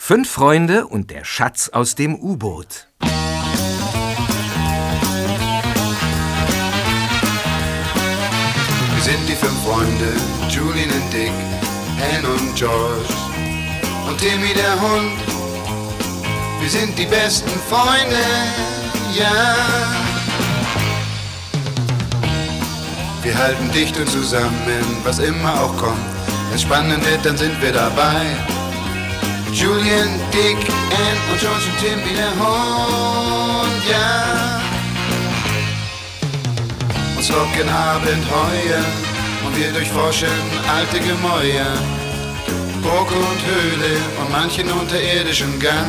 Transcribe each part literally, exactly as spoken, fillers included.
Fünf Freunde und der Schatz aus dem U-Boot. Wir sind die fünf Freunde, Julian und Dick, Anne und George und Timmy der Hund. Wir sind die besten Freunde, ja. Wir halten dicht und zusammen, was immer auch kommt. Wenn es spannend wird, dann sind wir dabei. Julian, Dick, Anne und George und Timmy der Hund, ja. Uns locken Abenteuer und wir durchforschen alte Gemäuer, Burg und Höhle und manchen unterirdischen Gang.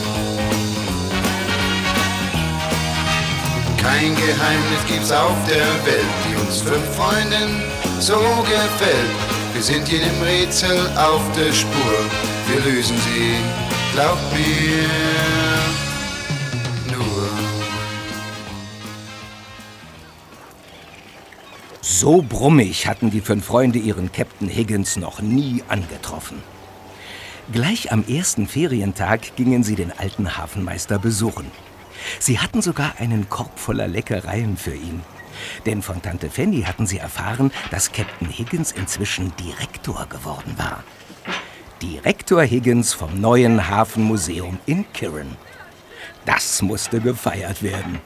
Kein Geheimnis gibt's auf der Welt, die uns fünf Freunden so gefällt. Wir sind jedem Rätsel auf der Spur, wir lösen sie, glaubt mir, nur. So brummig hatten die fünf Freunde ihren Captain Higgins noch nie angetroffen. Gleich am ersten Ferientag gingen sie den alten Hafenmeister besuchen. Sie hatten sogar einen Korb voller Leckereien für ihn. Denn von Tante Fanny hatten sie erfahren, dass Captain Higgins inzwischen Direktor geworden war. Direktor Higgins vom neuen Hafenmuseum in Kirin. Das musste gefeiert werden.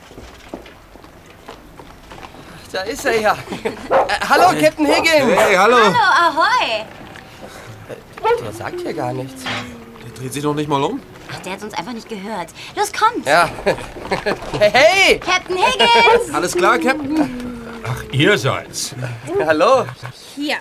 Da ist er ja. Äh, hallo, Captain Higgins. Hey, hallo. Hallo, ahoi. Der sagt hier gar nichts. Der dreht sich doch nicht mal um. Der hat uns einfach nicht gehört. Los, kommt. Ja. Hey! Captain Higgins! Alles klar, Captain? Ach, ihr seid's. Hallo. Hier.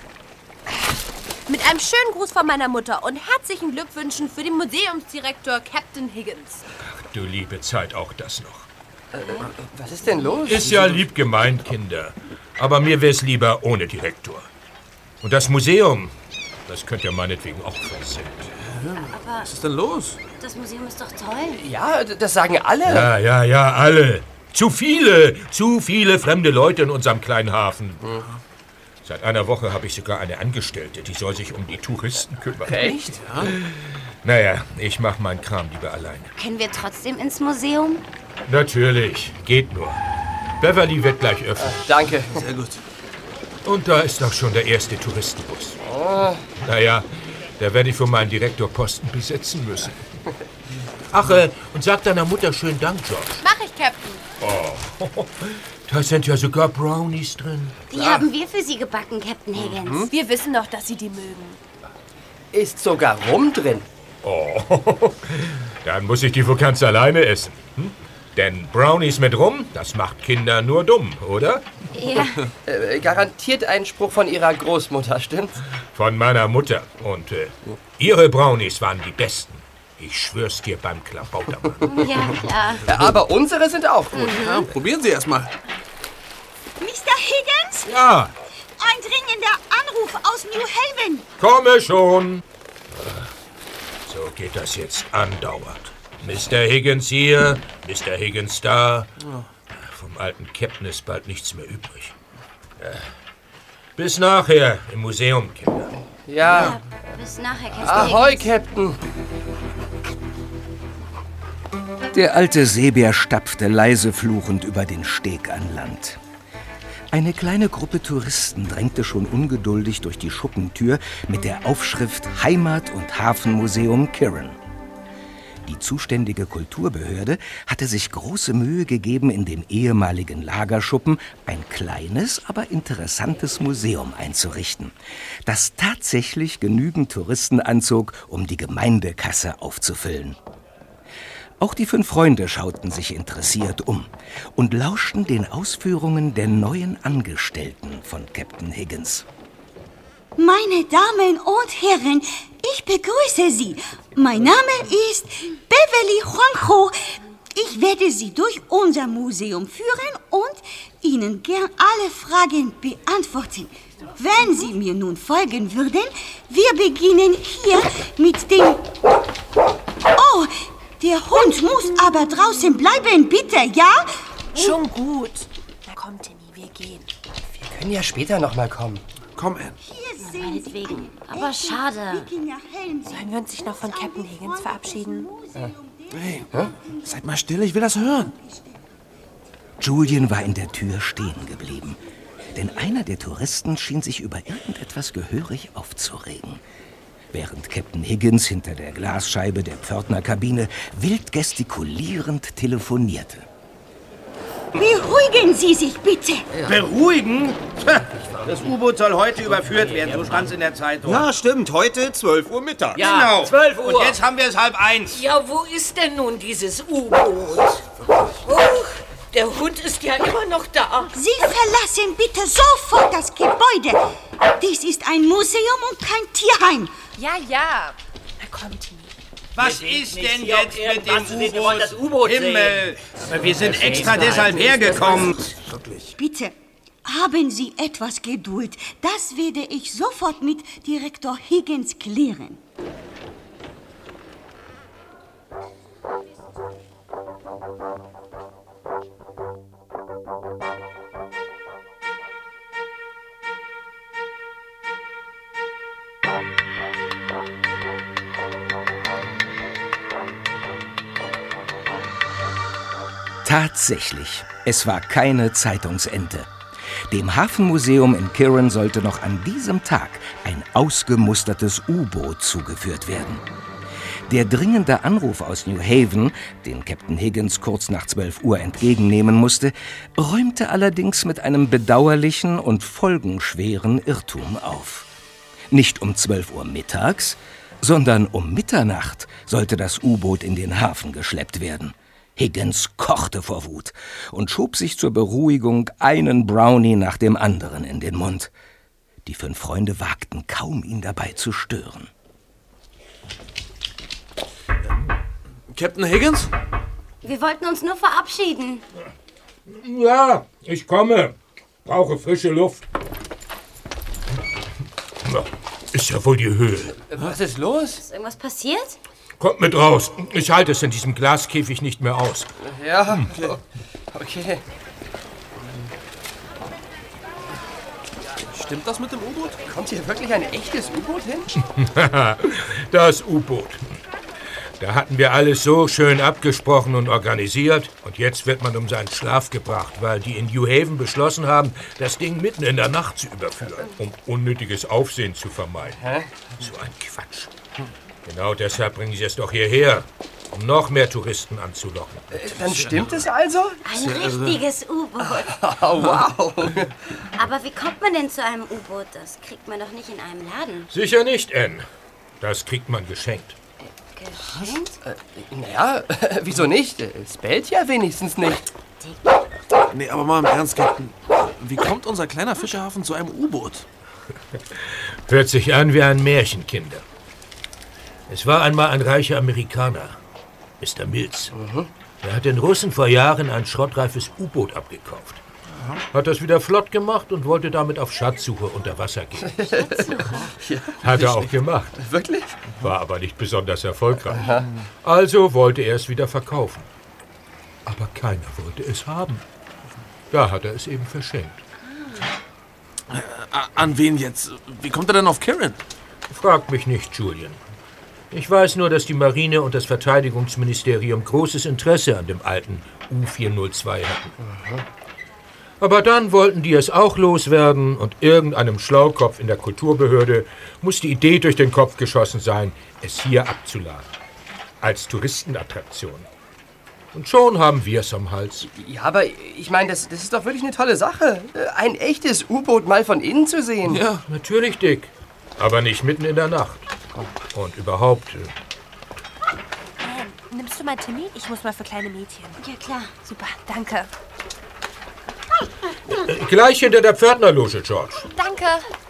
Mit einem schönen Gruß von meiner Mutter und herzlichen Glückwünschen für den Museumsdirektor Captain Higgins. Ach, du liebe Zeit, auch das noch. Äh, was ist denn los? Ist ja lieb gemeint, Kinder. Aber mir wär's lieber ohne Direktor. Und das Museum, das könnt ihr meinetwegen auch versehen. Aber Was ist denn los? das Museum ist doch toll. Ja, das sagen alle. Ja, ja, ja, alle. Zu viele, zu viele fremde Leute in unserem kleinen Hafen. Mhm. Seit einer Woche habe ich sogar eine Angestellte, die soll sich um die Touristen kümmern. Echt? Ja. Naja, ich mach meinen Kram lieber alleine. Können wir trotzdem ins Museum? Natürlich, geht nur. Beverly wird gleich öffnen. Danke. Sehr gut. Und da ist doch schon der erste Touristenbus. Oh. Naja, da werde ich für meinen Direktorposten besetzen müssen. Ach, äh, und sag deiner Mutter schönen Dank, George. Mach ich, Captain. Oh, da sind ja sogar Brownies drin. Die haben wir für Sie gebacken, Captain Higgins. Wir wissen doch, dass Sie die mögen. Ist sogar Rum drin. Oh, dann muss ich die wohl ganz alleine essen. Hm? Denn Brownies mit Rum, das macht Kinder nur dumm, oder? Ja. Äh, garantiert ein Spruch von Ihrer Großmutter, stimmt's? Von meiner Mutter. Und äh, ihre Brownies waren die besten. Ich schwör's dir beim Klabautermann. Ja, klar. Ja, aber unsere sind auch gut. Ja, probieren Sie erst mal. Mister Higgins, Ja, ein dringender Anruf aus New Haven. komme schon. So geht das jetzt andauernd. Mister Higgins hier, Mister Higgins da. Vom alten Captain ist bald nichts mehr übrig. Bis nachher im Museum, Kinder. Ja. Ja, bis nachher, Captain Ahoi, Higgins. Captain. Der alte Seebär stapfte leise fluchend über den Steg an Land. Eine kleine Gruppe Touristen drängte schon ungeduldig durch die Schuppentür mit der Aufschrift Heimat- und Hafenmuseum Kirin. Die zuständige Kulturbehörde hatte sich große Mühe gegeben, in dem ehemaligen Lagerschuppen ein kleines, aber interessantes Museum einzurichten, das tatsächlich genügend Touristen anzog, um die Gemeindekasse aufzufüllen. Auch die fünf Freunde schauten sich interessiert um und lauschten den Ausführungen der neuen Angestellten von Captain Higgins. Meine Damen und Herren, ich begrüße Sie. Mein Name ist Beverly Juanjo. Ich werde Sie durch unser Museum führen und Ihnen gern alle Fragen beantworten. Wenn Sie mir nun folgen würden, wir beginnen hier mit dem... Oh, der Hund muss aber draußen bleiben, bitte, ja? Schon gut. Na komm, Timmy, wir gehen. Wir können ja später noch mal kommen. Komm, Anne. Hier Meinetwegen. Aber schade. Sollen wir uns nicht noch von Captain Higgins verabschieden? Hey, seid mal still, ich will das hören. Julian war in der Tür stehen geblieben. Denn einer der Touristen schien sich über irgendetwas gehörig aufzuregen. Während Captain Higgins hinter der Glasscheibe der Pförtnerkabine wild gestikulierend telefonierte. Beruhigen Sie sich bitte. Beruhigen? Das U-Boot soll heute überführt werden, so stand es in der Zeitung. Ja, stimmt. Heute zwölf Uhr mittags. Ja, genau. zwölf Uhr. Und jetzt haben wir es halb eins. Ja, wo ist denn nun dieses U-Boot? Oh, der Hund ist ja immer noch da. Sie verlassen bitte sofort das Gebäude. Dies ist ein Museum und kein Tierheim. Ja, ja. Na komm, Timmy. Was ist denn jetzt mit dem U-Boot? Das U-Boot Himmel! Wir sind extra deshalb hergekommen. Bitte, haben Sie etwas Geduld. Das werde ich sofort mit Direktor Higgins klären. Tatsächlich, es war keine Zeitungsente. Dem Hafenmuseum in Kirin sollte noch an diesem Tag ein ausgemustertes U-Boot zugeführt werden. Der dringende Anruf aus New Haven, den Captain Higgins kurz nach zwölf Uhr entgegennehmen musste, räumte allerdings mit einem bedauerlichen und folgenschweren Irrtum auf. Nicht um zwölf Uhr mittags, sondern um Mitternacht sollte das U-Boot in den Hafen geschleppt werden. Higgins kochte vor Wut und schob sich zur Beruhigung einen Brownie nach dem anderen in den Mund. Die fünf Freunde wagten kaum, ihn dabei zu stören. Captain Higgins? Wir wollten uns nur verabschieden. Ja, ich komme. Brauche frische Luft. Ist ja wohl die Höhe. Was ist los? Ist irgendwas passiert? Kommt mit raus. Ich halte es in diesem Glaskäfig nicht mehr aus. Ja, okay. okay. Stimmt das mit dem U-Boot? Kommt hier wirklich ein echtes U-Boot hin? Das U-Boot. Da hatten wir alles so schön abgesprochen und organisiert. Und jetzt wird man um seinen Schlaf gebracht, weil die in New Haven beschlossen haben, das Ding mitten in der Nacht zu überführen, um unnötiges Aufsehen zu vermeiden. Hä? So ein Quatsch. Genau deshalb bringen sie es doch hierher, um noch mehr Touristen anzulocken. Äh, dann stimmt es also? Ein richtiges U-Boot. Oh, wow. Aber wie kommt man denn zu einem U-Boot? Das kriegt man doch nicht in einem Laden. Sicher nicht, Ann. Das kriegt man geschenkt. Geschenkt? Äh, naja, wieso nicht? Es bellt ja wenigstens nicht. Nee, aber mal im Ernst, Captain. Wie kommt unser kleiner Fischerhafen zu einem U-Boot? Hört sich an wie ein Märchen, Kinder. Es war einmal ein reicher Amerikaner, Mister Mills. Mhm. Er hat den Russen vor Jahren ein schrottreifes U-Boot abgekauft. Mhm. Hat das wieder flott gemacht und wollte damit auf Schatzsuche unter Wasser gehen. Ja, hat er auch gemacht. Wirklich? War aber nicht besonders erfolgreich. Aha. Also wollte er es wieder verkaufen. Aber keiner wollte es haben. Da hat er es eben verschenkt. Äh, an wen jetzt? Wie kommt er denn auf Kirin? Fragt mich nicht, Julian. Ich weiß nur, dass die Marine und das Verteidigungsministerium großes Interesse an dem alten U vierhundertzwei hatten. Aha. Aber dann wollten die es auch loswerden und irgendeinem Schlaukopf in der Kulturbehörde muss die Idee durch den Kopf geschossen sein, es hier abzuladen. Als Touristenattraktion. Und schon haben wir es am Hals. Ja, aber ich meine, das, das ist doch wirklich eine tolle Sache. Ein echtes U-Boot mal von innen zu sehen. Ja, natürlich, Dick. Aber nicht mitten in der Nacht. Und überhaupt... Äh, äh, nimmst du mal Timmy? Ich muss mal für kleine Mädchen. Ja, klar. Super, danke. Äh, gleich hinter der Pförtnerloge, George. Danke.